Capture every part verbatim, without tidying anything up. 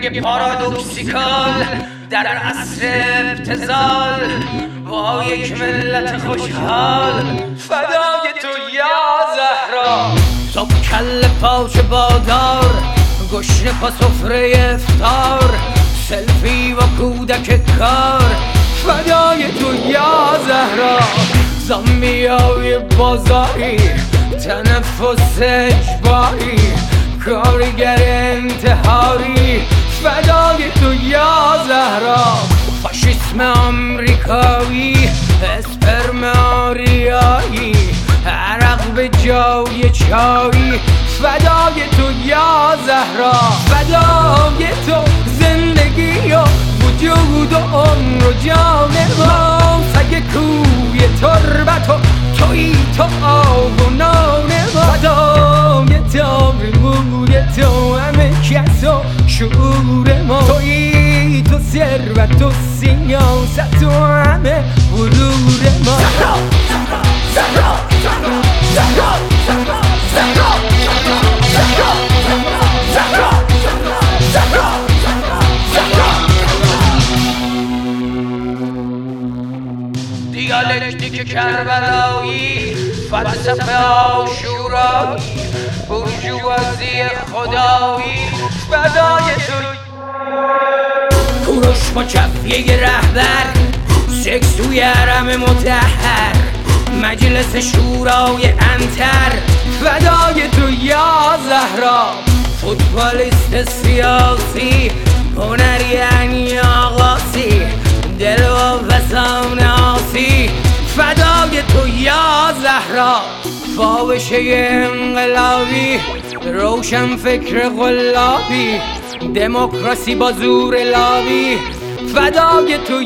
جنگ پارادوکسیکال در عصر ابتذال با یک ملت خوشحال فدای تو یا زهرا. صبح کل پاچ بادار گشنه پا سفره افطار سلفی و کودک کار فدای تو یا زهرا. زامبیای بازاری تنفس اجباری کارگر انتحاری فدای تو یا زهرا. فاشیسم آمریکایی اسپرم آریایی عرق به جای چایی فدای تو یا زهرا. فدای تو زندگی و وجود و عمر و جان ما سگ کوی تربت و توی تو آب و نان ما. فدای تو موی تو همه کس و شعور ما توی تو ثروت و سیاست و همه غرور ما. زهرا زهرا زهرا زهرا زهرا زهرا زهرا زهرا زهرا زهرا. دیالکتیک کربلایی فلسفه آشورایی بورژوازی خدایی فدای تو. کوروش با کفیه رهبر سکسوی حرم مطهر مجلس شورای انتر فدای تو یا زهرا. فوتبالیست سیاسی هنری یعنی آقاسی دل و فسان آسی فدای تو یا زهرا. فاوشه انقلابی روشن فکر غلابی دموکراسی با زور لابی فدای تو.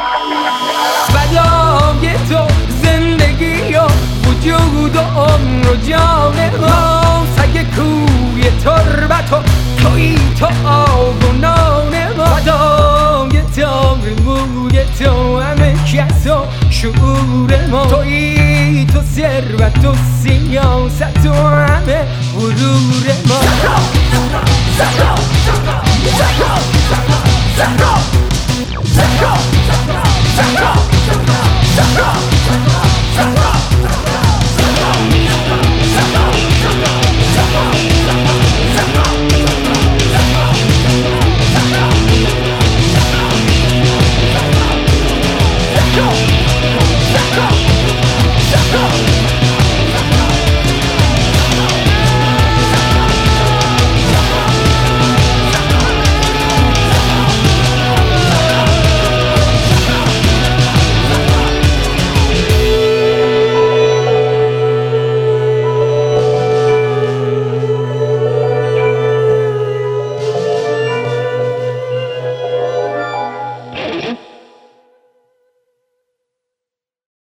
فدای تو زندگی و وجود و عمر و جان ما سگ کوی تربت و توی تو آب و نان ما. فدای تو موی تو همه کس و شعور ما توی تو ثروت و سیاست و همه